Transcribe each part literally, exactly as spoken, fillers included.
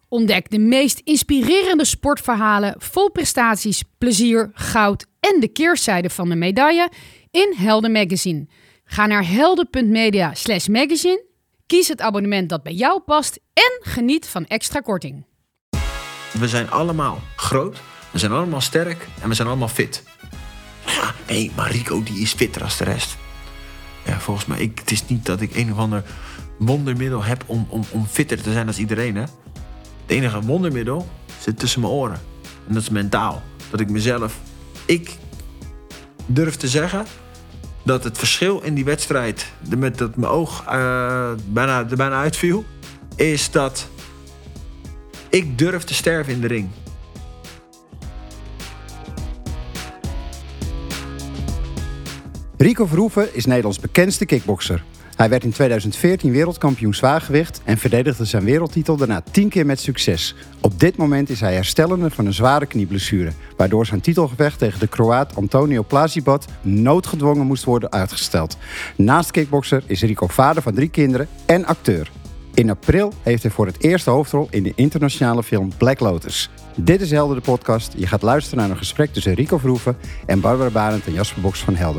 Ontdek de meest inspirerende sportverhalen vol prestaties, plezier, goud en de keerzijde van de medaille in Helden Magazine. Ga naar helden.media slash magazine, kies het abonnement dat bij jou past en geniet van extra korting. We zijn allemaal groot, we zijn allemaal sterk en we zijn allemaal fit. Ja, nee, maar Rico die is fitter als de rest. Ja, volgens mij, ik, het is niet dat ik een of ander wondermiddel heb om, om, om fitter te zijn als iedereen, hè. Het enige wondermiddel zit tussen mijn oren. En dat is mentaal. Dat ik mezelf... Ik durf te zeggen dat het verschil in die wedstrijd, met dat mijn oog uh, bijna, er bijna uitviel, is dat ik durf te sterven in de ring. Rico Verhoeven is Nederlands bekendste kickbokser. Hij werd in tweeduizend veertien wereldkampioen zwaargewicht en verdedigde zijn wereldtitel daarna tien keer met succes. Op dit moment is hij herstellende van een zware knieblessure, waardoor zijn titelgevecht tegen de Kroaat Antonio Plazibat noodgedwongen moest worden uitgesteld. Naast kickbokser is Rico vader van drie kinderen en acteur. In april heeft hij voor het eerst de hoofdrol in de internationale film Black Lotus. Dit is Helden de podcast. Je gaat luisteren naar een gesprek tussen Rico Verhoeven en Barbara Barend en Jasper Boks van Helden.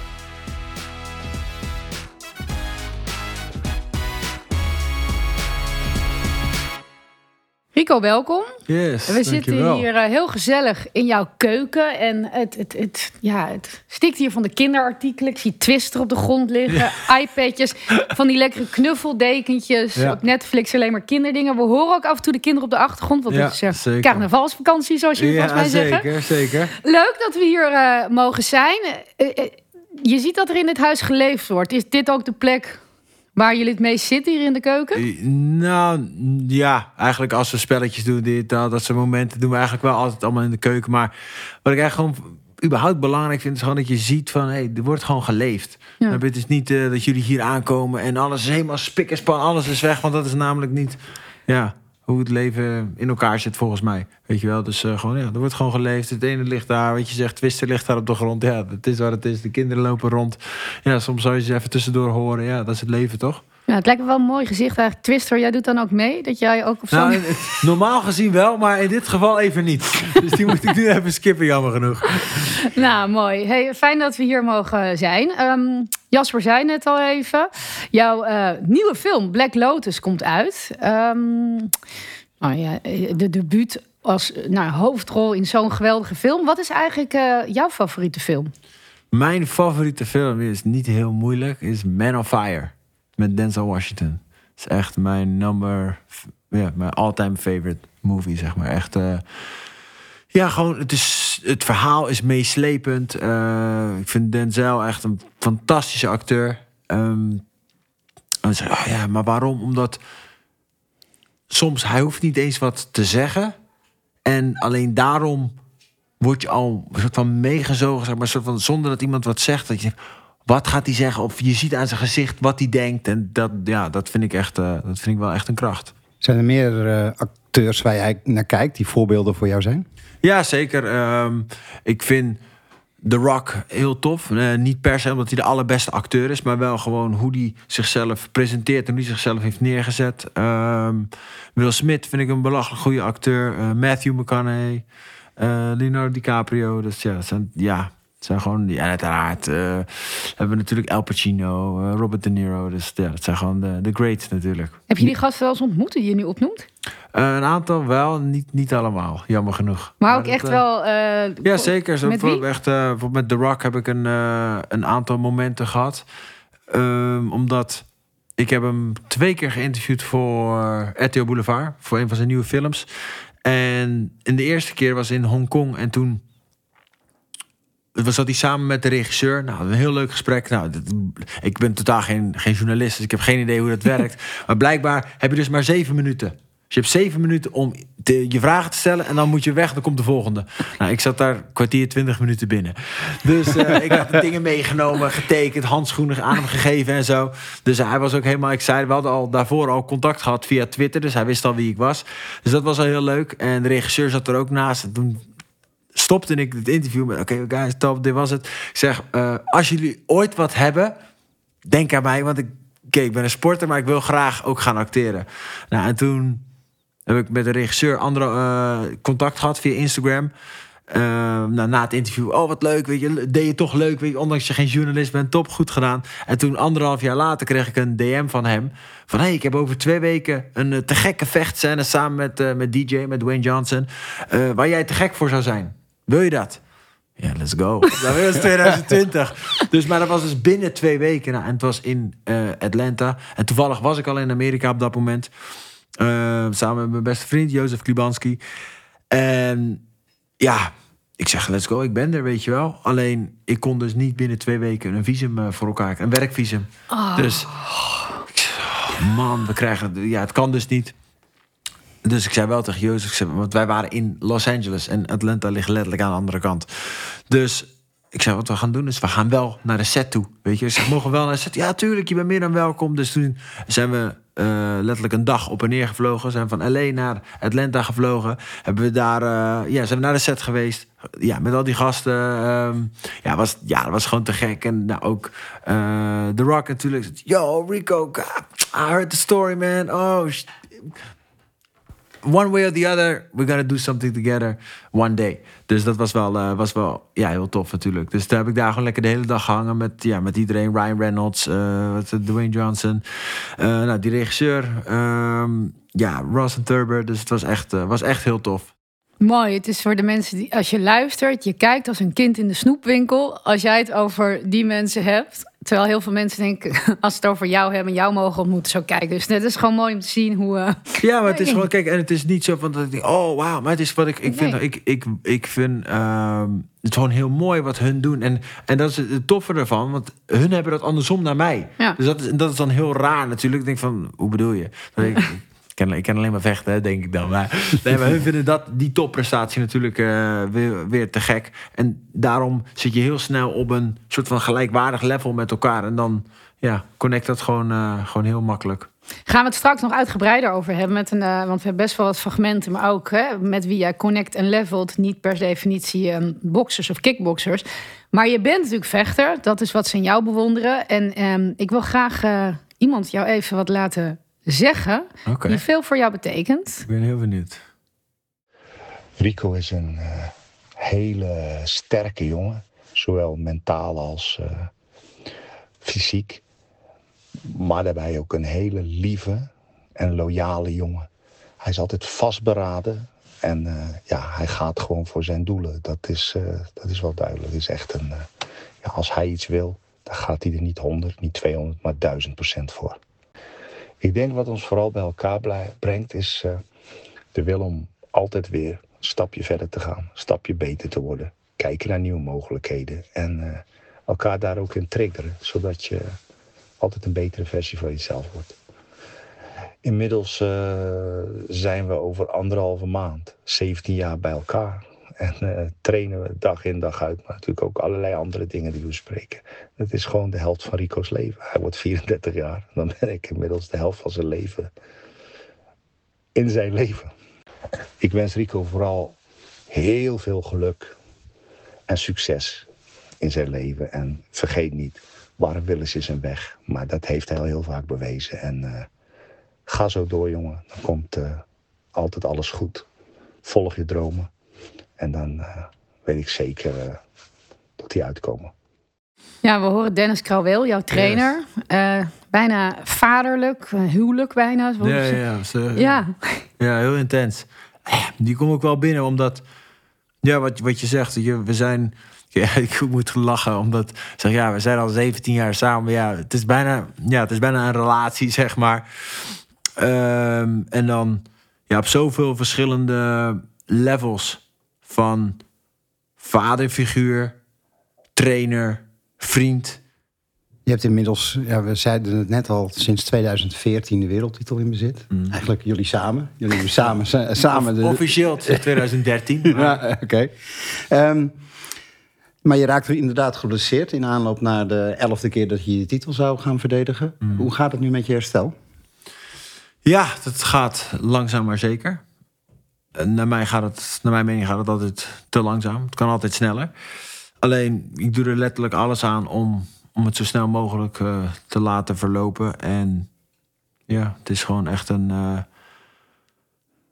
Rico, welkom. Yes, We zitten dankjewel. hier uh, heel gezellig in jouw keuken. En het, het, het, ja, het stikt hier van de kinderartikelen. Ik zie Twister op de grond liggen, ja. iPadjes, van die lekkere knuffeldekentjes. Ja. Op Netflix alleen maar kinderdingen. We horen ook af en toe de kinderen op de achtergrond. Want Ja, het is uh, zeker. carnavalsvakantie, zoals je Ja, volgens mij zeggen. zeker, zeker. Leuk dat we hier uh, mogen zijn. Uh, uh, je ziet dat er in dit huis geleefd wordt. Is dit ook de plek waar jullie het meest zitten hier in de keuken? Nou, ja, eigenlijk als we spelletjes doen, dit, dat, dat soort momenten doen we eigenlijk wel altijd allemaal in de keuken. Maar wat ik eigenlijk gewoon überhaupt belangrijk vind, is gewoon dat je ziet van, hé, hey, er wordt gewoon geleefd. Ja. Het is niet uh, dat jullie hier aankomen en alles is helemaal spik en span, alles is weg, want dat is namelijk niet, ja, hoe het leven in elkaar zit volgens mij. Weet je wel, dus uh, gewoon, ja, er wordt gewoon geleefd. Het ene ligt daar, weet je zegt, Twister ligt daar op de grond. Ja, dat is wat het is. De kinderen lopen rond. Ja, soms zou je ze even tussendoor horen. Ja, dat is het leven, toch? Ja, het lijkt me wel een mooi gezicht eigenlijk. Twister, jij doet dan ook mee? Dat jij ook op zo'n... Nou, normaal gezien wel, maar in dit geval even niet. Dus die moet ik nu even skippen, jammer genoeg. Nou, mooi. Hey, fijn dat we hier mogen zijn. Um, Jasper zei net al even. Jouw uh, nieuwe film Black Lotus komt uit. Um, oh ja, de debuut als nou, hoofdrol in zo'n geweldige film. Wat is eigenlijk uh, jouw favoriete film? Mijn favoriete film is niet heel moeilijk. Is Man on Fire. Met Denzel Washington. Het is echt mijn number... Ja, mijn all-time favorite movie, zeg maar. Echt... Uh, ja, gewoon... Het, is, het verhaal is meeslepend. Uh, ik vind Denzel echt een fantastische acteur. Um, en zeg, oh ja, maar waarom? Omdat... Soms, hij hoeft niet eens wat te zeggen. En alleen daarom word je al een soort van meegezogen, zeg maar, soort van, zonder dat iemand wat zegt. Dat je denkt, wat gaat hij zeggen? Of je ziet aan zijn gezicht wat hij denkt. En dat, ja, dat vind ik echt, uh, dat vind ik wel echt een kracht. Zijn er meer uh, acteurs waar jij naar kijkt die voorbeelden voor jou zijn? Ja, zeker. Um, ik vind The Rock heel tof. Uh, niet per se omdat hij de allerbeste acteur is, maar wel gewoon hoe hij zichzelf presenteert en hoe hij zichzelf heeft neergezet. Um, Will Smith vind ik een belachelijk goede acteur. Uh, Matthew McConaughey, uh, Leonardo DiCaprio. Dus ja, dat zijn, ja, het zijn gewoon... Ja, uiteraard uh, hebben we natuurlijk Al Pacino, uh, Robert De Niro. Dus ja, dat zijn gewoon de, de greats natuurlijk. Heb je die gasten wel eens ontmoet die je nu opnoemt? Uh, een aantal wel, niet, niet allemaal, jammer genoeg. Maar ook dat, echt uh, wel... Uh, ja, zeker. Zo, met wie? Echt, uh, met The Rock heb ik een, uh, een aantal momenten gehad. Um, omdat ik heb hem twee keer geïnterviewd voor R T L Boulevard. Voor een van zijn nieuwe films. En in de eerste keer was in Hongkong. En toen was zat hij samen met de regisseur. Nou, een heel leuk gesprek. Nou, dat, ik ben totaal geen, geen journalist, dus ik heb geen idee hoe dat werkt. Maar blijkbaar heb je dus maar zeven minuten. Dus je hebt zeven minuten om te, je vragen te stellen en dan moet je weg, dan komt de volgende. Nou, ik zat daar kwartier, twintig minuten binnen. Dus uh, ik had de dingen meegenomen, getekend, handschoenen aan hem gegeven en zo. Dus hij was ook helemaal excited. We hadden al daarvoor al contact gehad via Twitter, dus hij wist al wie ik was. Dus dat was al heel leuk. En de regisseur zat er ook naast. En toen stopte ik het interview met, oké, okay, guys, top, dit was het. Ik zeg, uh, als jullie ooit wat hebben, denk aan mij, want ik, okay, ik ben een sporter, maar ik wil graag ook gaan acteren. Nou, en toen heb ik met de regisseur andere uh, contact gehad via Instagram. Uh, nou, na het interview, oh wat leuk, weet je, deed je toch leuk, weet je, ondanks je geen journalist bent, top, goed gedaan. En toen anderhalf jaar later kreeg ik een D M van hem van, hé, hey, ik heb over twee weken een uh, te gekke vechtscène samen met, uh, met D J, met Dwayne Johnson, uh, waar jij te gek voor zou zijn. Wil je dat? Ja, let's go. Dat was twintig twintig. Dus, maar dat was dus binnen twee weken. Nou, en het was in uh, Atlanta. En toevallig was ik al in Amerika op dat moment. Uh, samen met mijn beste vriend, Jozef Klibanski. En ja, ik zeg, let's go, ik ben er, weet je wel. Alleen, ik kon dus niet binnen twee weken een visum uh, voor elkaar. Een werkvisum. Oh. Dus, man, we krijgen... Ja, het kan dus niet. Dus ik zei wel tegen Jozef, want wij waren in Los Angeles en Atlanta ligt letterlijk aan de andere kant. Dus ik zei, wat we gaan doen is, we gaan wel naar de set toe. Weet je, ze mogen wel naar de set. Ja, tuurlijk, je bent meer dan welkom. Dus toen zijn we uh, letterlijk een dag op en neer gevlogen. Zijn van L A naar Atlanta gevlogen. Hebben we daar, uh, ja, zijn we naar de set geweest. Ja, met al die gasten. Um, ja, was, ja, dat was gewoon te gek. En nou, ook uh, The Rock natuurlijk. Yo, Rico, God, I heard the story, man. Oh, sh- one way or the other, we're gonna do something together one day. Dus dat was wel, uh, was wel ja, heel tof natuurlijk. Dus daar heb ik daar gewoon lekker de hele dag gehangen met, ja, met iedereen. Ryan Reynolds, uh, Dwayne Johnson, uh, nou, die regisseur. Um, ja, Ross en Thurber. Dus het was echt, uh, was echt heel tof. Mooi, het is voor de mensen die, als je luistert, je kijkt als een kind in de snoepwinkel. Als jij het over die mensen hebt. Terwijl heel veel mensen denken, als ze het over jou hebben, jou mogen ontmoeten, zo kijken. Dus het is gewoon mooi om te zien hoe... Uh... Ja, maar het is gewoon, kijk, en het is niet zo van dat ik denk, oh wauw, maar het is wat ik, ik vind, nee. ik, ik, ik vind um, het gewoon heel mooi wat hun doen. En, en dat is het toffe ervan, want hun hebben dat andersom naar mij. Ja. Dus dat is, dat is dan heel raar natuurlijk. Ik denk van, hoe bedoel je? Dat ik, Ik ken, ik ken alleen maar vechten, hè, denk ik dan. Maar, nee, maar hun vinden dat, die topprestatie natuurlijk uh, weer, weer te gek. En daarom zit je heel snel op een soort van gelijkwaardig level met elkaar. En dan ja, connect dat gewoon, uh, gewoon heel makkelijk. Gaan we het straks nog uitgebreider over hebben. Met een, uh, want we hebben best wel wat fragmenten. Maar ook hè, met wie jij connect en levelt. Niet per definitie um, boxers of kickboxers. Maar je bent natuurlijk vechter. Dat is wat ze in jou bewonderen. En um, ik wil graag uh, iemand jou even wat laten zeggen, okay, die veel voor jou betekent. Ik ben heel benieuwd. Rico is een uh, hele sterke jongen. Zowel mentaal als uh, fysiek. Maar daarbij ook een hele lieve en loyale jongen. Hij is altijd vastberaden. En uh, ja, hij gaat gewoon voor zijn doelen. Dat is, uh, dat is wel duidelijk. Het is echt een, uh, ja, als hij iets wil, dan gaat hij er niet honderd, niet tweehonderd, maar duizend procent voor. Ik denk wat ons vooral bij elkaar blij, brengt is uh, de wil om altijd weer een stapje verder te gaan. Een stapje beter te worden. Kijken naar nieuwe mogelijkheden. En uh, elkaar daar ook in triggeren. Zodat je altijd een betere versie van jezelf wordt. Inmiddels uh, zijn we over anderhalve maand, zeventien jaar bij elkaar. En uh, trainen we dag in dag uit. Maar natuurlijk ook allerlei andere dingen die we bespreken. Het is gewoon de helft van Rico's leven. Hij wordt vierendertig jaar. Dan ben ik inmiddels de helft van zijn leven. In zijn leven. Ik wens Rico vooral heel veel geluk en succes in zijn leven. En vergeet niet, waar een wil is, is een weg. Maar dat heeft hij al heel vaak bewezen. En uh, ga zo door, jongen. Dan komt uh, altijd alles goed. Volg je dromen. En dan uh, weet ik zeker uh, dat die uitkomen. Ja, we horen Dennis Krauweel, jouw trainer. Yes. Uh, bijna vaderlijk, huwelijk bijna. Ja, ja, ja, ze, ja. ja, heel intens. Die kom ik wel binnen, omdat... Ja, wat, wat je zegt, je, we zijn... Ja, ik moet lachen, omdat... Zeg, ja, we zijn al zeventien jaar samen. Ja, het is bijna, ja, het is bijna een relatie, zeg maar. Um, en dan ja, op zoveel verschillende levels... van vaderfiguur, trainer, vriend. Je hebt inmiddels, ja, we zeiden het net al, sinds tweeduizend veertien de wereldtitel in bezit. Mm. Eigenlijk jullie samen. Jullie hebben samen, samen de... Officieel twintig dertien. Ja, oké. Okay. Um, maar je raakte inderdaad geblesseerd in aanloop naar de elfde keer dat je je titel zou gaan verdedigen. Mm. Hoe gaat het nu met je herstel? Ja, dat gaat langzaam maar zeker. Naar mij gaat het, naar mijn mening gaat het altijd te langzaam. Het kan altijd sneller. Alleen, ik doe er letterlijk alles aan om, om het zo snel mogelijk uh, te laten verlopen. En ja, het is gewoon echt een... Uh,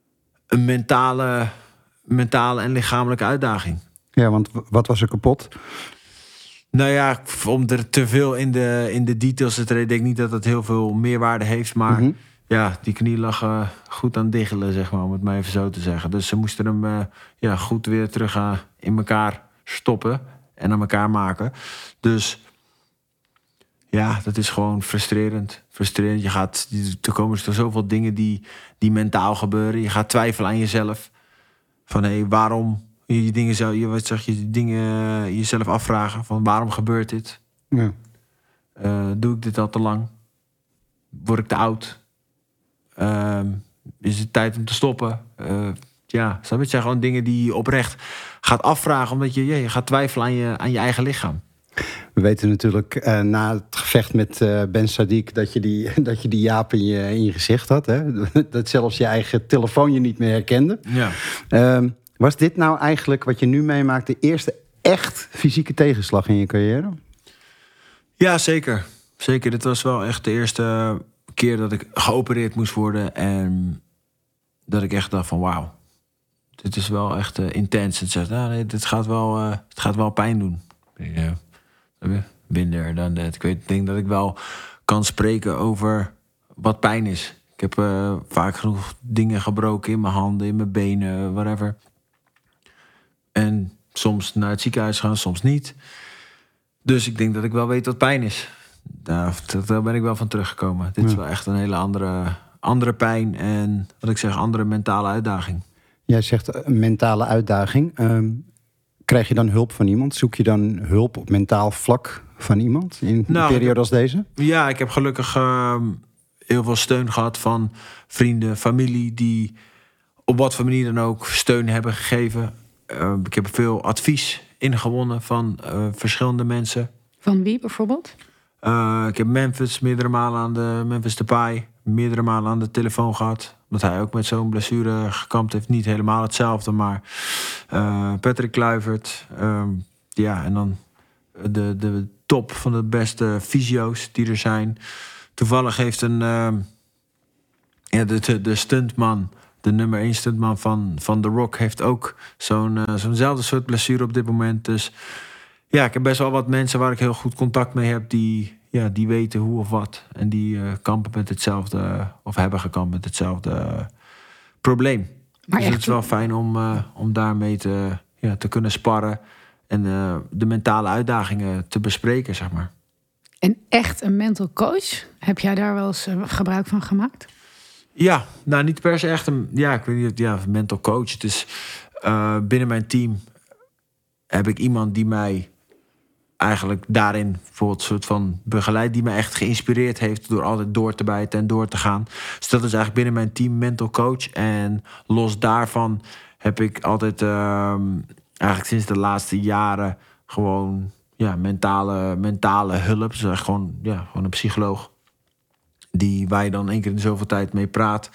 een mentale, mentale en lichamelijke uitdaging. Ja, want wat was er kapot? Nou ja, om er te veel in de, in de details te treden, denk ik niet dat het heel veel meerwaarde heeft. Maar Mm-hmm. ja, die knie lag uh, goed aan diggelen, zeg maar, om het maar even zo te zeggen. Dus ze moesten hem uh, ja, goed weer terug uh, in elkaar stoppen en aan elkaar maken. Dus ja, dat is gewoon frustrerend. Frustrerend. Je gaat, er komen er zoveel dingen die, die mentaal gebeuren. Je gaat twijfelen aan jezelf. Van hé, hey, waarom je dingen zou, je wat zeg je dingen jezelf afvragen van waarom gebeurt dit? Ja. Uh, doe ik dit al te lang? Word ik te oud? Uh, is het tijd om te stoppen? Uh, ja, dat zijn gewoon dingen die je oprecht gaat afvragen, omdat je, ja, je gaat twijfelen aan je, aan je eigen lichaam. We weten natuurlijk uh, na het gevecht met uh, Ben Sadiq dat je die, dat je die jaap in je, in je gezicht had. Hè? Dat zelfs je eigen telefoon je niet meer herkende. Ja. Uh, was dit nou eigenlijk wat je nu meemaakt de eerste echt fysieke tegenslag in je carrière? Ja, zeker. Zeker. Dit was wel echt de eerste keer dat ik geopereerd moest worden. En dat ik echt dacht van wauw. Dit is wel echt uh, intens. Het zegt, nou, nee, dit gaat wel, uh, het gaat wel pijn doen. Ja. Minder dan dat. Ik weet, denk dat ik wel kan spreken over wat pijn is. Ik heb uh, vaak genoeg dingen gebroken in mijn handen, in mijn benen, whatever. En soms naar het ziekenhuis gaan, soms niet. Dus ik denk dat ik wel weet wat pijn is. Daar, daar ben ik wel van teruggekomen. Dit is wel echt een hele andere, andere pijn en, wat ik zeg, andere mentale uitdaging. Jij zegt een mentale uitdaging. Um, krijg je dan hulp van iemand? Zoek je dan hulp op mentaal vlak van iemand in nou, een periode als deze? Ja, ik heb gelukkig uh, heel veel steun gehad van vrienden, familie, die op wat voor manier dan ook steun hebben gegeven. Uh, ik heb veel advies ingewonnen van uh, verschillende mensen. Van wie bijvoorbeeld? Uh, ik heb Memphis meerdere malen aan de Memphis Depay meerdere malen aan de telefoon gehad. Omdat hij ook met zo'n blessure gekampt heeft. Niet helemaal hetzelfde, maar uh, Patrick Kluivert. Uh, ja, en dan de, de top van de beste fysio's die er zijn. Toevallig heeft een uh, ja, de, de, de stuntman, de nummer één stuntman van, van The Rock, heeft ook zo'n, uh, zo'nzelfde soort blessure op dit moment. Dus ja, ik heb best wel wat mensen waar ik heel goed contact mee heb, die, ja, die weten hoe of wat. En die uh, kampen met hetzelfde, of hebben gekampt met hetzelfde uh, probleem. Maar dus echt, het is wel fijn om, uh, om daarmee te, ja, te kunnen sparren en uh, de mentale uitdagingen te bespreken, zeg maar. En echt een mental coach? Heb jij daar wel eens uh, gebruik van gemaakt? Ja, nou niet per se echt een, ja, ik weet niet, ja, mental coach. Dus uh, binnen mijn team heb ik iemand die mij eigenlijk daarin bijvoorbeeld soort van begeleid, die mij echt geïnspireerd heeft door altijd door te bijten en door te gaan. Dus dat is eigenlijk binnen mijn team mental coach. En los daarvan heb ik altijd uh, eigenlijk sinds de laatste jaren gewoon ja, mentale, mentale hulp. Dus gewoon, ja, gewoon een psycholoog die waar je dan één keer in zoveel tijd mee praat.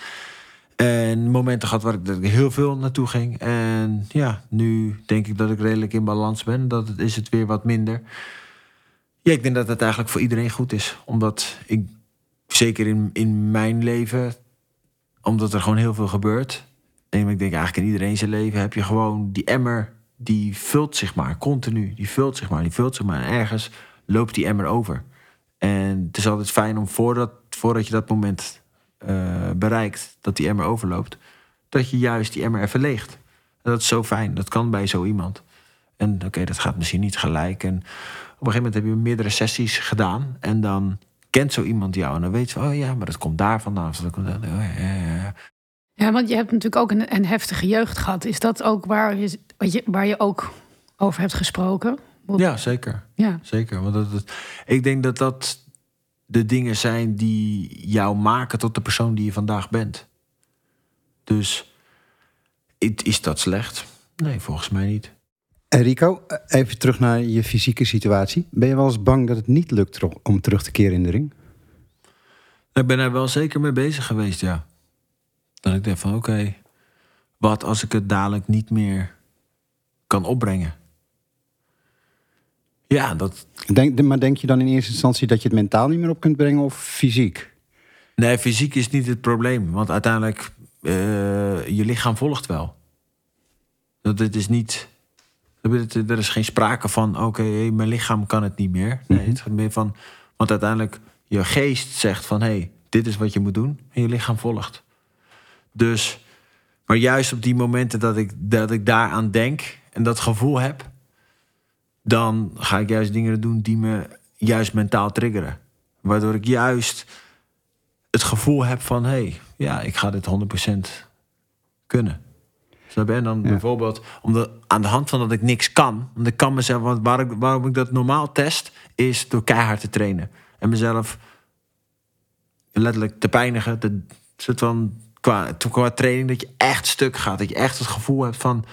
En momenten gehad waar ik, dat ik heel veel naartoe ging. En ja, nu denk ik dat ik redelijk in balans ben. Dat het, is het weer wat minder. Ja, ik denk dat het eigenlijk voor iedereen goed is. Omdat ik, zeker in, in mijn leven, omdat er gewoon heel veel gebeurt. En ik denk eigenlijk in iedereen zijn leven heb je gewoon die emmer, die vult zich maar continu. Die vult zich maar, die vult zich maar. En ergens loopt die emmer over. En het is altijd fijn om voordat, voordat je dat moment uh, bereikt, dat die emmer overloopt, dat je juist die emmer even leegt. En dat is zo fijn. Dat kan bij zo iemand. En oké, okay, dat gaat misschien niet gelijk. En op een gegeven moment heb je meerdere sessies gedaan. En dan kent zo iemand jou. En dan weet je van, oh ja, maar dat komt daar vandaan. Dat komt daar, oh ja, ja, ja. Ja, want je hebt natuurlijk ook een, een heftige jeugd gehad. Is dat ook waar je, waar je ook over hebt gesproken? Ja, zeker. Ja. Zeker. Want dat, dat, ik denk dat dat de dingen zijn die jou maken tot de persoon die je vandaag bent. Dus is dat slecht? Nee, volgens mij niet. En Rico, even terug naar je fysieke situatie. Ben je wel eens bang dat het niet lukt om terug te keren in de ring? Ik ben er wel zeker mee bezig geweest, ja. Dat ik denk van, oké, okay, wat als ik het dadelijk niet meer kan opbrengen? Ja, dat... Denk, maar denk je dan in eerste instantie dat je het mentaal niet meer op kunt brengen of fysiek? Nee, fysiek is niet het probleem. Want uiteindelijk uh, je lichaam volgt wel. Dat het is niet... Er is geen sprake van, oké, okay, hey, mijn lichaam kan het niet meer. Nee, mm-hmm. Het gaat meer van... Want uiteindelijk, je geest zegt van... hé, hey, dit is wat je moet doen. En je lichaam volgt. Dus... Maar juist op die momenten dat ik, dat ik daaraan denk... en dat gevoel heb... dan ga ik juist dingen doen die me juist mentaal triggeren. Waardoor ik juist het gevoel heb van... hé, hey, ja, ik ga dit honderd procent kunnen. En dan ja. bijvoorbeeld, omdat aan de hand van dat ik niks kan... want ik kan mezelf, want waar ik, waarom ik dat normaal test... is door keihard te trainen. En mezelf letterlijk te pijnigen. Te, soort van, qua, qua training, dat je echt stuk gaat. Dat je echt het gevoel hebt van...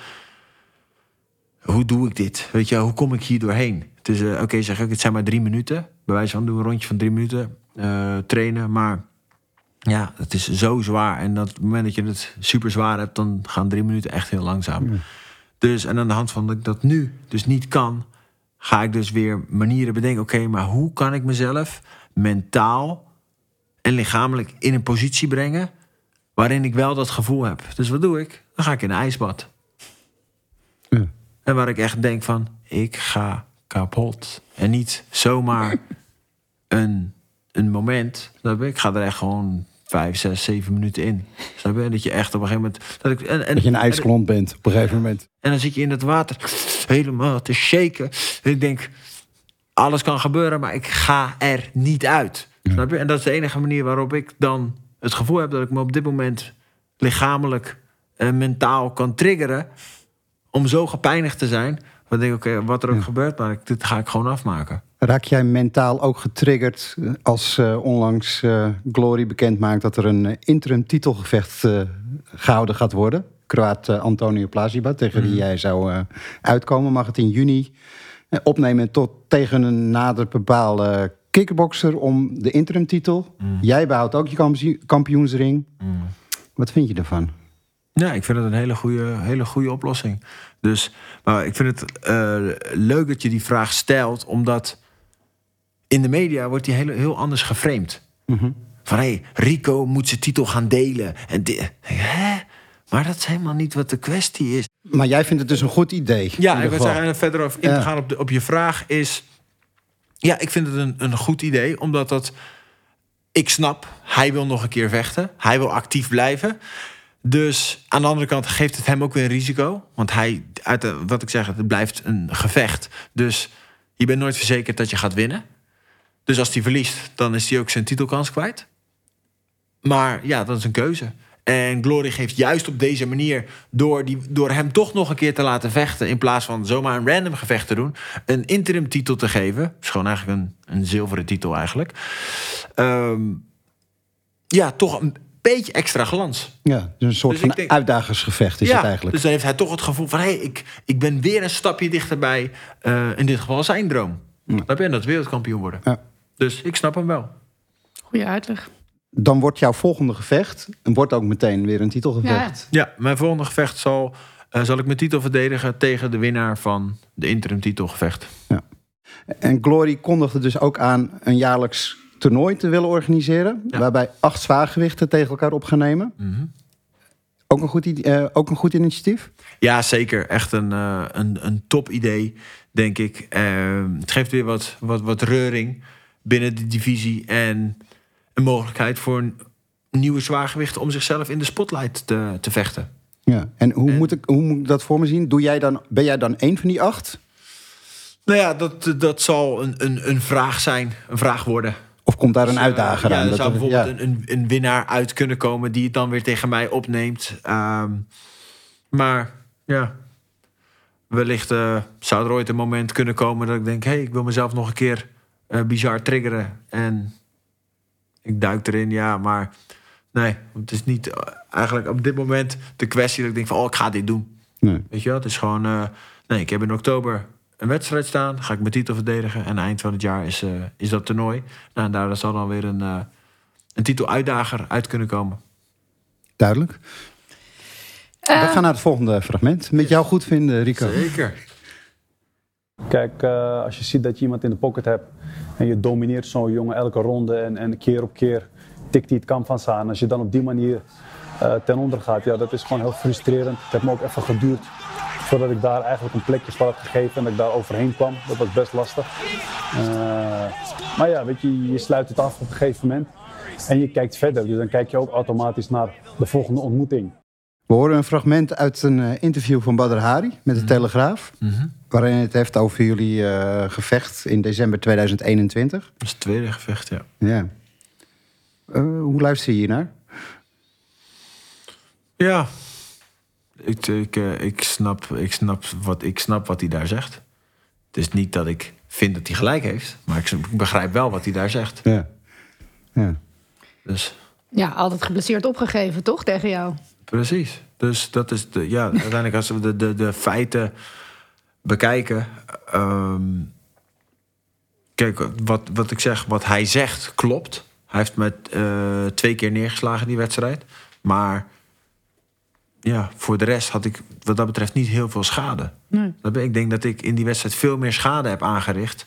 hoe doe ik dit? Weet je, hoe kom ik hier doorheen? Het is, uh, oké, okay, zeg ik, het zijn maar drie minuten. Bij wijze van, doe een rondje van drie minuten uh, trainen. Maar ja, het is zo zwaar. En dat, op het moment dat je het super zwaar hebt... dan gaan drie minuten echt heel langzaam. Ja. Dus, en aan de hand van dat ik dat nu dus niet kan... ga ik dus weer manieren bedenken. Oké, okay, maar hoe kan ik mezelf mentaal en lichamelijk in een positie brengen... waarin ik wel dat gevoel heb. Dus wat doe ik? Dan ga ik in een ijsbad. Ja. En waar ik echt denk van, ik ga kapot. En niet zomaar een, een moment. Ik ga er echt gewoon vijf, zes, zeven minuten in. Snap je? Dat je echt op een gegeven moment... Dat, ik, en, en, dat je een ijsklont bent op een gegeven moment. En dan zit je in het water helemaal te shaken. En ik denk, alles kan gebeuren, maar ik ga er niet uit. Ja. Snap je? En dat is de enige manier waarop ik dan het gevoel heb... dat ik me op dit moment lichamelijk en mentaal kan triggeren... om zo gepijnigd te zijn. Dan denk ik, oké, okay, wat er ook ja. gebeurt... maar ik, dit ga ik gewoon afmaken. Raak jij mentaal ook getriggerd als uh, onlangs uh, Glory bekend maakt... dat er een uh, interim titelgevecht uh, gehouden gaat worden? Kroaat uh, Antonio Plaziba, tegen mm. wie jij zou uh, uitkomen... mag het in juni uh, opnemen tot tegen een nader bepaalde kickboxer... om de interimtitel. Mm. Jij behoudt ook je kampioen, kampioensring. Mm. Wat vind je ervan? Ja, ik vind het een hele goede, hele goede oplossing. Dus, maar ik vind het uh, leuk dat je die vraag stelt... omdat in de media wordt die heel, heel anders geframed. Mm-hmm. Van, hé, hey, Rico moet zijn titel gaan delen. En di- hè? Maar dat is helemaal niet wat de kwestie is. Maar jij vindt het dus een goed idee? Ja, ik wil zeggen, en verder over in te gaan op, de, op je vraag is... Ja, ik vind het een, een goed idee, omdat dat... Ik snap, hij wil nog een keer vechten. Hij wil actief blijven... Dus aan de andere kant geeft het hem ook weer een risico. Want hij, uit de, wat ik zeg, het blijft een gevecht. Dus je bent nooit verzekerd dat je gaat winnen. Dus als hij verliest, dan is hij ook zijn titelkans kwijt. Maar ja, dat is een keuze. En Glory geeft juist op deze manier... door, die, door hem toch nog een keer te laten vechten... in plaats van zomaar een random gevecht te doen... een interim titel te geven. Dat is gewoon eigenlijk een, een zilveren titel eigenlijk. Um, ja, toch... een beetje extra glans. Ja, dus een soort dus van denk, uitdagersgevecht is ja, het eigenlijk. Dus dan heeft hij toch het gevoel van... hé, hey, ik, ik ben weer een stapje dichterbij... Uh, in dit geval zijn droom. Ja. Dat ben dat wereldkampioen worden. Ja. Dus ik snap hem wel. Goeie uitleg. Dan wordt jouw volgende gevecht... en wordt ook meteen weer een titelgevecht. Ja, ja mijn volgende gevecht zal... Uh, zal ik mijn titel verdedigen... tegen de winnaar van de interim titelgevecht. Ja. En Glory kondigde dus ook aan... een jaarlijks toernooi te willen organiseren... Ja. waarbij acht zwaargewichten tegen elkaar op gaan nemen. Mm-hmm. Ook, een goed, uh, ook een goed initiatief? Ja, zeker. Echt een, uh, een, een top idee, denk ik. Uh, het geeft weer wat, wat, wat reuring binnen de divisie... en een mogelijkheid voor nieuwe zwaargewichten... om zichzelf in de spotlight te, te vechten. Ja. En hoe, en moet ik, hoe moet ik dat voor me zien? Doe jij dan, ben jij dan één van die acht? Nou ja, dat, dat zal een, een, een vraag zijn, een vraag worden... Of komt daar een dus, uitdager uh, aan? Ja, er zou dat, bijvoorbeeld ja. een, een, een winnaar uit kunnen komen... die het dan weer tegen mij opneemt. Um, maar ja, wellicht uh, zou er ooit een moment kunnen komen... dat ik denk, hé, hey, ik wil mezelf nog een keer uh, bizar triggeren. En ik duik erin, ja, maar... Nee, het is niet uh, eigenlijk op dit moment de kwestie... dat ik denk van, oh, ik ga dit doen. Nee. Weet je wel, het is gewoon... Uh, nee, ik heb in oktober... een wedstrijd staan, ga ik mijn titel verdedigen... en eind van het jaar is, uh, is dat toernooi. Nou, en daar zal dan weer een, uh, een titeluitdager uit kunnen komen. Duidelijk. Uh, We gaan naar het volgende fragment. Met jou goed vinden, Rico. Zeker. Kijk, uh, als je ziet dat je iemand in de pocket hebt... en je domineert zo'n jongen elke ronde... en, en keer op keer tikt hij het kamp van staan. Als je dan op die manier uh, ten onder gaat. Ja, dat is gewoon heel frustrerend. Het heeft me ook even geduurd voordat ik daar eigenlijk een plekje voor had gegeven en dat ik daar overheen kwam. Dat was best lastig. Uh, maar ja, weet je, je sluit het af op een gegeven moment en je kijkt verder. Dus dan kijk je ook automatisch naar de volgende ontmoeting. We horen een fragment uit een uh, interview van Badr Hari met de mm-hmm. Telegraaf. Mm-hmm. Waarin het heeft over jullie uh, gevecht in december tweeduizend eenentwintig. Dat is het tweede gevecht, ja. Ja. Uh, hoe luister je hier naar? Ja, ik, ik, uh, ik, snap, ik, snap wat, ik snap wat hij daar zegt. Het is niet dat ik vind dat hij gelijk heeft, maar ik begrijp wel wat hij daar zegt. Ja. Ja. Dus. Ja, altijd geblesseerd opgegeven, toch, tegen jou? Precies. Dus dat is de, ja, uiteindelijk als we de, de, de feiten bekijken. Um, kijk, wat, wat ik zeg, wat hij zegt klopt. Hij heeft me uh, twee keer neergeslagen die wedstrijd. Maar ja, voor de rest had ik wat dat betreft niet heel veel schade. Nee. Ik denk dat ik in die wedstrijd veel meer schade heb aangericht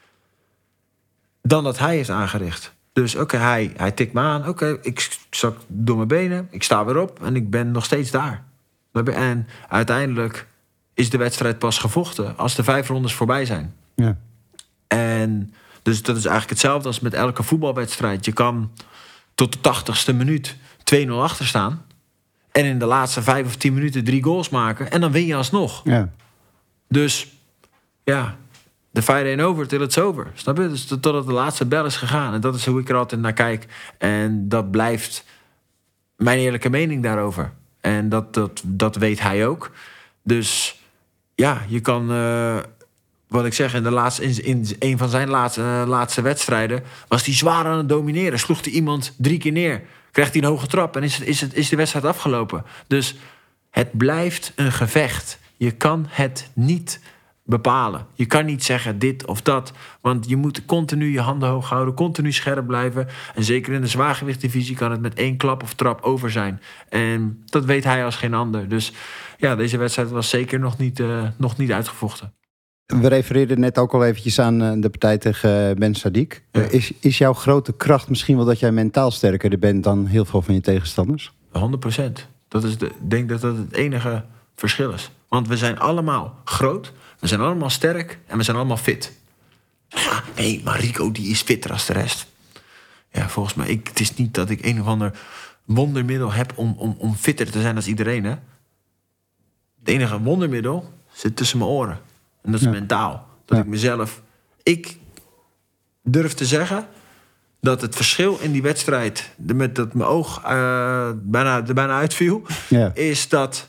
dan dat hij heeft aangericht. Dus oké, okay, hij, hij tikt me aan. Oké, okay, ik zak door mijn benen. Ik sta weer op en ik ben nog steeds daar. En uiteindelijk is de wedstrijd pas gevochten als de vijf rondes voorbij zijn. Ja. En dus dat is eigenlijk hetzelfde als met elke voetbalwedstrijd. Je kan tot de tachtigste minuut twee nul achter staan. En in de laatste vijf of tien minuten drie goals maken. En dan win je alsnog. Ja. Dus ja, the fight ain't over till it's over. Snap je? Dus totdat de laatste bel is gegaan. En dat is hoe ik er altijd naar kijk. En dat blijft mijn eerlijke mening daarover. En dat, dat, dat weet hij ook. Dus ja, je kan, uh, wat ik zeg, in, de laatste, in, in een van zijn laatste, uh, laatste wedstrijden was hij zwaar aan het domineren. Sloeg hij iemand drie keer neer. Krijgt hij een hoge trap en is, is, het, is de wedstrijd afgelopen. Dus het blijft een gevecht. Je kan het niet bepalen. Je kan niet zeggen dit of dat. Want je moet continu je handen hoog houden. Continu scherp blijven. En zeker in de zwaargewichtdivisie kan het met één klap of trap over zijn. En dat weet hij als geen ander. Dus ja, deze wedstrijd was zeker nog niet, uh, nog niet uitgevochten. We refereerden net ook al eventjes aan uh, de partij tegen uh, Ben Sadiq. Ja. Uh, is, is jouw grote kracht misschien wel dat jij mentaal sterker bent dan heel veel van je tegenstanders? honderd procent. Dat is de, ik denk dat dat het enige verschil is. Want we zijn allemaal groot. We zijn allemaal sterk en we zijn allemaal fit. Ja, nee, maar Rico die is fitter als de rest. Ja, volgens mij, ik, het is niet dat ik een of ander wondermiddel heb om, om, om fitter te zijn als iedereen. Hè? Het enige wondermiddel zit tussen mijn oren. En dat is ja. mentaal. Dat ja. ik mezelf... Ik durf te zeggen dat het verschil in die wedstrijd, met dat mijn oog uh, bijna, er bijna uitviel, ja. is dat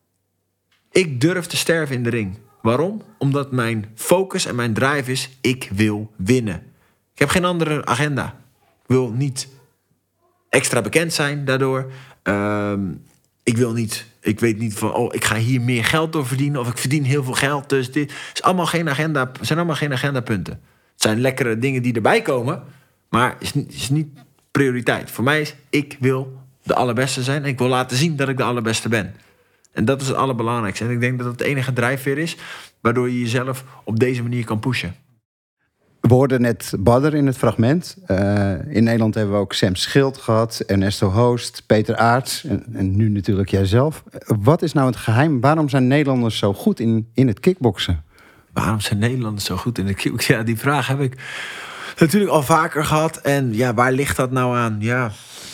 ik durf te sterven in de ring. Waarom? Omdat mijn focus en mijn drive is, ik wil winnen. Ik heb geen andere agenda. Ik wil niet extra bekend zijn daardoor. Um, ik wil niet, ik weet niet van, oh, ik ga hier meer geld door verdienen, of ik verdien heel veel geld. Dus dit is allemaal geen agenda, zijn allemaal geen agendapunten. Het zijn lekkere dingen die erbij komen, maar het is, is niet prioriteit. Voor mij is, ik wil de allerbeste zijn en ik wil laten zien dat ik de allerbeste ben. En dat is het allerbelangrijkste. En ik denk dat dat het enige drijfveer is waardoor je jezelf op deze manier kan pushen. We hoorden net Badr in het fragment. Uh, in Nederland hebben we ook Sam Schild gehad, Ernesto Hoost, Peter Aerts en, en nu natuurlijk jijzelf. Wat is nou het geheim? Waarom zijn Nederlanders zo goed in, in het kickboksen? Waarom zijn Nederlanders zo goed in het kickboksen? Ja, die vraag heb ik natuurlijk al vaker gehad. En ja, waar ligt dat nou aan? Ja,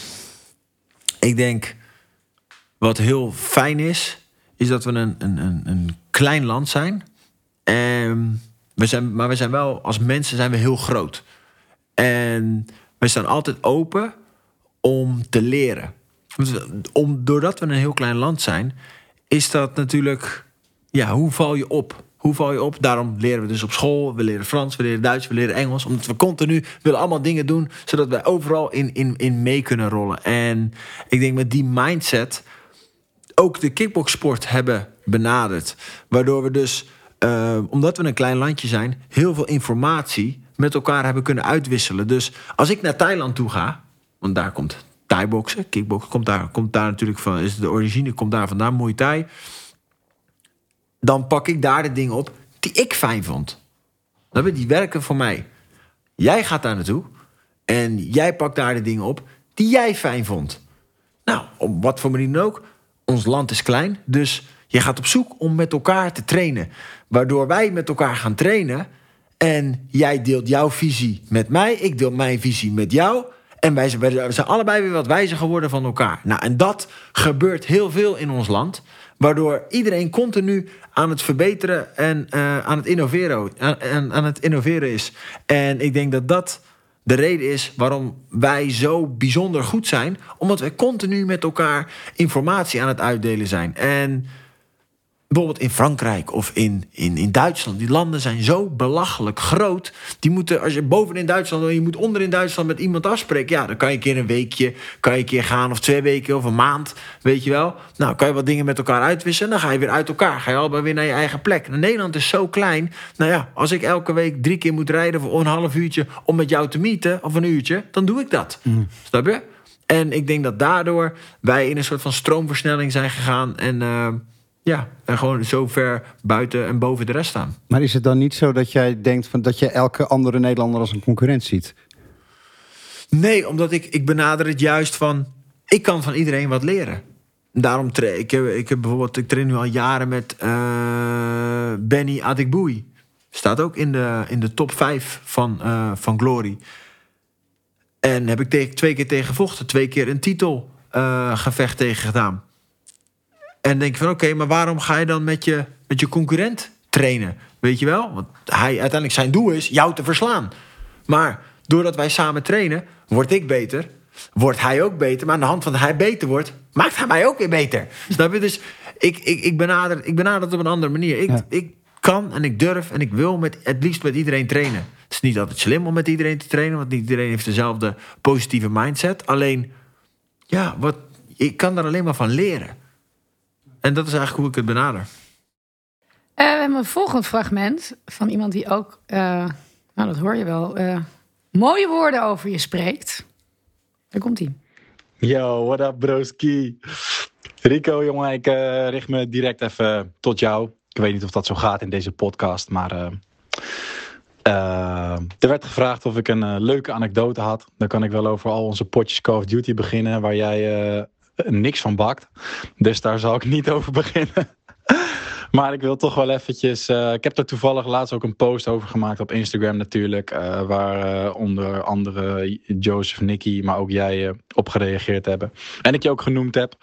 ik denk wat heel fijn is, is dat we een, een, een, een klein land zijn. En we zijn. Maar we zijn wel, als mensen zijn we heel groot. En we staan altijd open om te leren. Om, doordat we een heel klein land zijn, is dat natuurlijk, ja, hoe val je op? Hoe val je op? Daarom leren we dus op school. We leren Frans, we leren Duits, we leren Engels. Omdat we continu willen allemaal dingen doen, zodat wij overal in, in, in mee kunnen rollen. En ik denk met die mindset ook de kickboxsport hebben benaderd. Waardoor we dus, uh, omdat we een klein landje zijn, heel veel informatie met elkaar hebben kunnen uitwisselen. Dus als ik naar Thailand toe ga, want daar komt Thai-boksen, kickboksen, komt daar, komt daar natuurlijk van, is de origine komt daar vandaan, Muay Thai. Dan pak ik daar de dingen op die ik fijn vond. Die werken voor mij. Jij gaat daar naartoe en jij pakt daar de dingen op die jij fijn vond. Nou, op wat voor manier dan ook. Ons land is klein, dus je gaat op zoek om met elkaar te trainen. Waardoor wij met elkaar gaan trainen. En jij deelt jouw visie met mij, ik deel mijn visie met jou. En wij zijn, wij zijn allebei weer wat wijzer geworden van elkaar. Nou, en dat gebeurt heel veel in ons land. Waardoor iedereen continu aan het verbeteren en uh, aan, het innoveren, aan, aan het innoveren is. En ik denk dat dat de reden is waarom wij zo bijzonder goed zijn. Omdat wij continu met elkaar informatie aan het uitdelen zijn. En bijvoorbeeld in Frankrijk of in, in, in Duitsland. Die landen zijn zo belachelijk groot. Die moeten, als je boven in Duitsland en je moet onder in Duitsland met iemand afspreken. Ja, dan kan je een keer een weekje, kan je een keer gaan of twee weken of een maand. Weet je wel. Nou, kan je wat dingen met elkaar uitwisselen. Dan ga je weer uit elkaar. Ga je allebei weer naar je eigen plek. En Nederland is zo klein. Nou ja, als ik elke week drie keer moet rijden voor een half uurtje om met jou te meeten, of een uurtje, dan doe ik dat. Mm. Snap je? En ik denk dat daardoor wij in een soort van stroomversnelling zijn gegaan. En uh, Ja, en gewoon zo ver buiten en boven de rest staan. Maar is het dan niet zo dat jij denkt van dat je elke andere Nederlander als een concurrent ziet? Nee, omdat ik, ik benader het juist van, ik kan van iedereen wat leren. Daarom tra- ik heb ik heb bijvoorbeeld, ik train nu al jaren met uh, Benny Adekboui. Staat ook in de, in de top vijf van, uh, van Glory. En heb ik tegen, twee keer tegen gevochten, twee keer een titelgevecht uh, tegen gedaan. En dan denk je van, oké, okay, maar waarom ga je dan met je, met je concurrent trainen? Weet je wel? Want hij, uiteindelijk zijn doel is jou te verslaan. Maar doordat wij samen trainen, word ik beter. Wordt hij ook beter. Maar aan de hand van dat hij beter wordt, maakt hij mij ook weer beter. Snap je? Dus ik, ik, ik, benader, ik benader het op een andere manier. Ik, ja. ik kan en ik durf en ik wil met, het liefst met iedereen trainen. Het is niet altijd slim om met iedereen te trainen, want niet iedereen heeft dezelfde positieve mindset. Alleen, ja, wat, ik kan daar alleen maar van leren. En dat is eigenlijk hoe ik het benader. Uh, we hebben een volgend fragment van iemand die ook, uh, nou dat hoor je wel, uh, mooie woorden over je spreekt. Daar komt hij. Yo, what up broski? Rico, jongen, ik uh, richt me direct even tot jou. Ik weet niet of dat zo gaat in deze podcast, maar uh, uh, er werd gevraagd of ik een uh, leuke anekdote had. Dan kan ik wel over al onze potjes Call of Duty beginnen, waar jij uh, niks van bakt. Dus daar zal ik niet over beginnen. Maar ik wil toch wel eventjes... Uh, ik heb er toevallig laatst ook een post over gemaakt op Instagram natuurlijk. Uh, waar uh, onder andere Joseph, Nicky, maar ook jij uh, op gereageerd hebben. En ik je ook genoemd heb.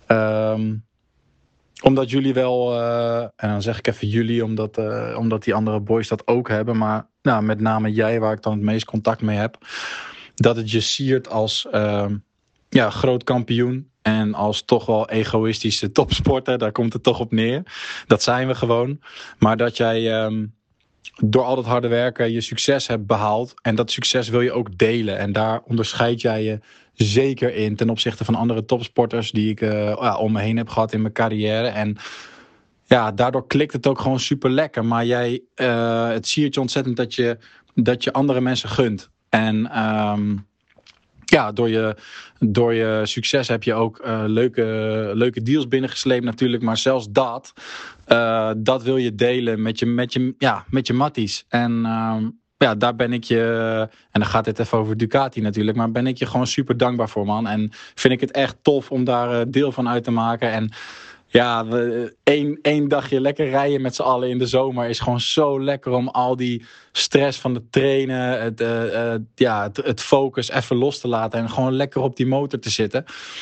Um, omdat jullie wel... Uh, en dan zeg ik even jullie, omdat, uh, omdat die andere boys dat ook hebben. Maar nou, met name jij, waar ik dan het meest contact mee heb. Dat het je siert als uh, ja, groot kampioen. En als toch wel egoïstische topsporter, daar komt het toch op neer. Dat zijn we gewoon. Maar dat jij um, door al dat harde werken je succes hebt behaald. En dat succes wil je ook delen. En daar onderscheid jij je zeker in ten opzichte van andere topsporters die ik uh, ja, om me heen heb gehad in mijn carrière. En ja, daardoor klikt het ook gewoon super lekker. Maar jij, uh, het siert je ontzettend dat je, dat je andere mensen gunt. En um, ja, door je, door je succes heb je ook uh, leuke, leuke deals binnengesleept natuurlijk. Maar zelfs dat, uh, dat wil je delen met je, met je, ja, met je matties. En uh, ja, daar ben ik je, en dan gaat het even over Ducati natuurlijk, maar ben ik je gewoon super dankbaar voor, man. En vind ik het echt tof om daar uh, deel van uit te maken. En ja, we, één, één dagje lekker rijden met z'n allen in de zomer is gewoon zo lekker om al die stress van het trainen, het, uh, uh, ja, het, het focus even los te laten en gewoon lekker op die motor te zitten.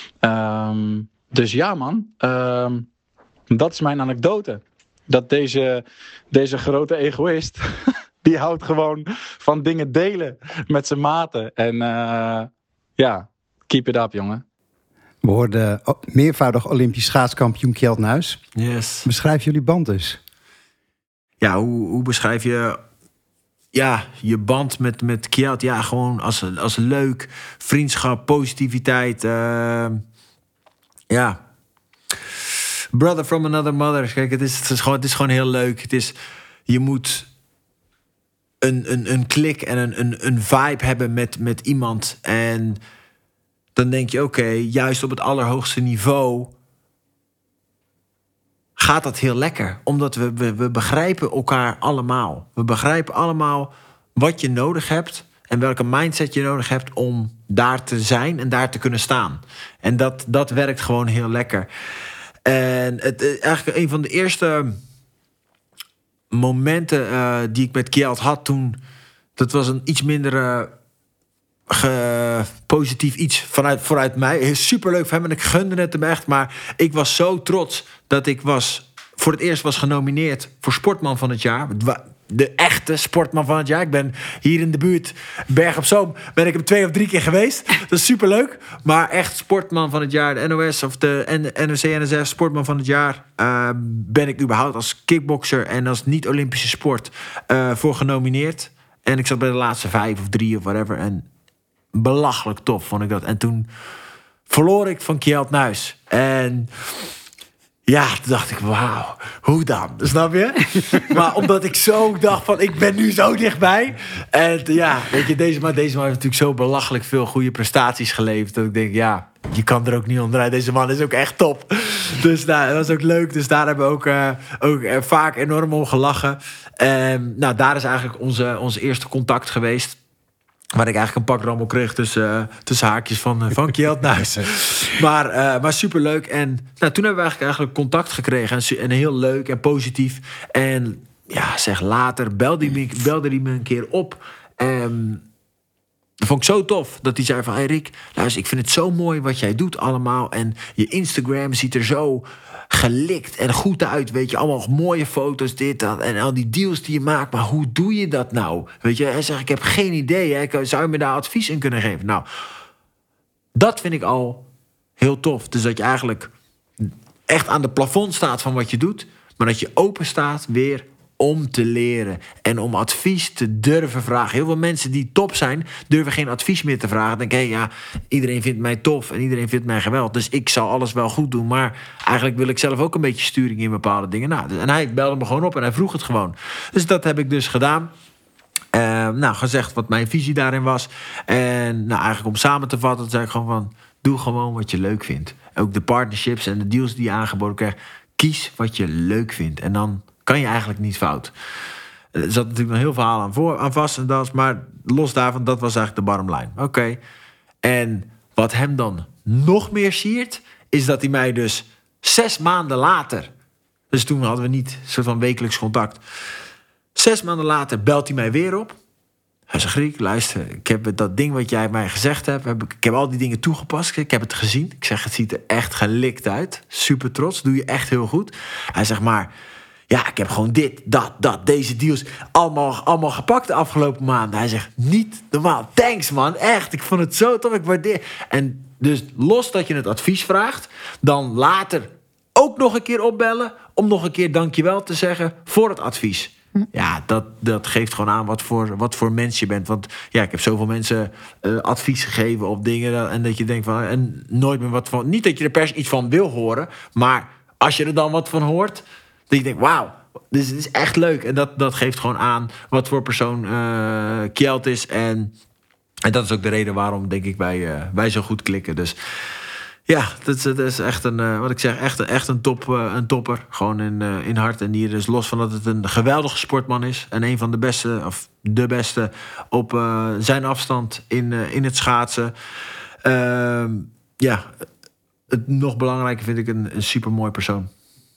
Um, dus ja, man, um, dat is mijn anekdote. Dat deze, deze grote egoïst, die houdt gewoon van dingen delen met zijn maten. En uh, ja, keep it up, jongen. We hoorden meervoudig Olympisch schaatskampioen Kjeld Nuis. Yes. Beschrijf jullie band dus. Ja, hoe, hoe beschrijf je ja, je band met, met Kjeld? Ja, gewoon als, als leuk, vriendschap, positiviteit. Uh, ja. Brother from another mother. Kijk, het is, het is, gewoon, het is gewoon heel leuk. Het is, je moet een, een, een klik en een, een, een vibe hebben met, met iemand. En dan denk je, oké, okay, juist op het allerhoogste niveau gaat dat heel lekker. Omdat we, we, we begrijpen elkaar allemaal. We begrijpen allemaal wat je nodig hebt en welke mindset je nodig hebt om daar te zijn en daar te kunnen staan. En dat, dat werkt gewoon heel lekker. En het, eigenlijk een van de eerste momenten uh, die ik met Kjeld had toen... dat was een iets minder uh, ge, positief iets vanuit, vooruit mij. Superleuk voor hem en ik gunde het hem echt. Maar ik was zo trots dat ik was, voor het eerst was genomineerd... voor Sportman van het jaar. De echte Sportman van het jaar. Ik ben hier in de buurt, Berg op Zoom... ben ik hem twee of drie keer geweest. Dat is superleuk. Maar echt Sportman van het jaar. De N O S of de N O C N S F Sportman van het jaar... Uh, ben ik überhaupt als kickbokser... en als niet-Olympische sport uh, voor genomineerd... En ik zat bij de laatste vijf of drie of whatever. En belachelijk tof vond ik dat. En toen verloor ik van Kjeld Nuis. En ja, toen dacht ik, wauw, hoe dan? Snap je? Maar omdat ik zo dacht van, ik ben nu zo dichtbij. En ja, weet je, deze man, deze man heeft natuurlijk zo belachelijk veel goede prestaties geleverd. Dat ik denk, ja, je kan er ook niet onderuit. Deze man is ook echt top. Dus nou, dat was ook leuk. Dus daar hebben we ook, uh, ook uh, vaak enorm om gelachen. En nou, daar is eigenlijk onze, onze eerste contact geweest. Waar ik eigenlijk een pak rammel kreeg tussen, uh, tussen haakjes van, uh, van Kjeld Nuis. Maar, uh, maar superleuk. En nou, toen hebben we eigenlijk, eigenlijk contact gekregen. En, en heel leuk en positief. En ja, zeg, later belde hij me, belde hij me een keer op. En dat vond ik zo tof, dat hij zei van... Hey Rick, luister, ik vind het zo mooi wat jij doet allemaal. En je Instagram ziet er zo gelikt en goed uit, weet je. Allemaal mooie foto's, dit, dat. En al die deals die je maakt. Maar hoe doe je dat nou? Weet je, hij zegt, ik heb geen idee. Hè. Zou je me daar advies in kunnen geven? Nou, dat vind ik al heel tof. Dus dat je eigenlijk echt aan de plafond staat van wat je doet. Maar dat je open staat weer om te leren en om advies te durven vragen. Heel veel mensen die top zijn, durven geen advies meer te vragen. Denken, hé, hey, ja, iedereen vindt mij tof en iedereen vindt mij geweldig. Dus ik zal alles wel goed doen. Maar eigenlijk wil ik zelf ook een beetje sturing in bepaalde dingen. Nou, en hij belde me gewoon op en hij vroeg het gewoon. Dus dat heb ik dus gedaan. Uh, nou, gezegd wat mijn visie daarin was. En nou, eigenlijk om samen te vatten, zei ik gewoon van, doe gewoon wat je leuk vindt. Ook de partnerships en de deals die je aangeboden krijgt. Kies wat je leuk vindt. En dan kan je eigenlijk niet fout. Er zat natuurlijk nog heel veel aan, voor, aan vast en dat, maar los daarvan, dat was eigenlijk de bottom line. Oké. Okay. En wat hem dan nog meer siert, is dat hij mij dus zes maanden later... Dus toen hadden we niet een soort van wekelijks contact. Zes maanden later belt hij mij weer op. Hij zegt, Rick, luister, ik heb dat ding wat jij mij gezegd hebt, heb ik, ik heb al die dingen toegepast. Ik heb het gezien. Ik zeg, het ziet er echt gelikt uit. Super trots, doe je echt heel goed. Hij zegt, maar ja, ik heb gewoon dit, dat, dat, deze deals allemaal, allemaal gepakt de afgelopen maanden. Hij zegt, niet normaal. Thanks, man. Echt, ik vond het zo tof. Ik waardeer. En dus los dat je het advies vraagt, dan later ook nog een keer opbellen om nog een keer dankjewel te zeggen voor het advies. Ja, dat, dat geeft gewoon aan wat voor, wat voor mens je bent. Want ja, ik heb zoveel mensen uh, advies gegeven op dingen. En dat je denkt van, en nooit meer wat van. Niet dat je er pers iets van wil horen. Maar als je er dan wat van hoort, dat je denkt, wauw, dit is echt leuk. En dat, dat geeft gewoon aan wat voor persoon uh, Kjeld is. En, en dat is ook de reden waarom, denk ik, wij, uh, wij zo goed klikken. Dus ja, dat is, dat is echt een, uh, wat ik zeg, echt, echt een, top, uh, een topper. Gewoon in, uh, in hart en nieren. Dus los van dat het een geweldige sportman is. En een van de beste, of de beste, op uh, zijn afstand in, uh, in het schaatsen. Uh, ja, het nog belangrijker vind ik een, een supermooi persoon.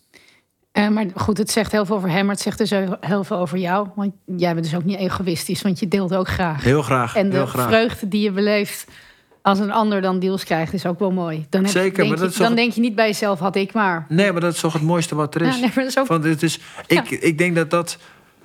Uh, maar goed, het zegt heel veel over hem, maar het zegt dus heel veel over jou. Want jij bent dus ook niet egoïstisch, want je deelt ook graag. Heel graag. En de heel graag. vreugde die je beleeft als een ander dan deals krijgt, is ook wel mooi. Dan, heb, Zeker, denk, maar dat je, is dan toch denk je niet bij jezelf, had ik maar. Nee, maar dat is toch het mooiste wat er is. Ja, nee, maar dat is ook... Want het is, ik, Ja. ik denk dat dat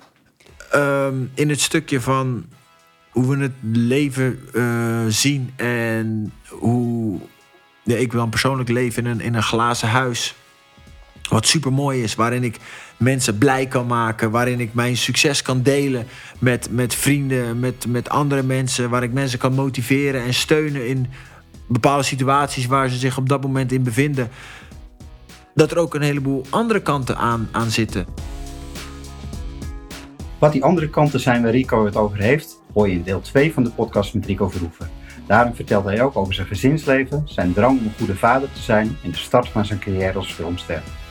um, in het stukje van hoe we het leven uh, zien en hoe ja, ik wil een persoonlijk leven in een, in een glazen huis. Wat super mooi is, waarin ik mensen blij kan maken, waarin ik mijn succes kan delen met, met vrienden, met, met andere mensen, waar ik mensen kan motiveren en steunen in bepaalde situaties waar ze zich op dat moment in bevinden. Dat er ook een heleboel andere kanten aan, aan zitten. Wat die andere kanten zijn waar Rico het over heeft, hoor je in deel twee van de podcast met Rico Verhoeven. Daarin vertelt hij ook over zijn gezinsleven, zijn drang om een goede vader te zijn en de start van zijn carrière als filmster.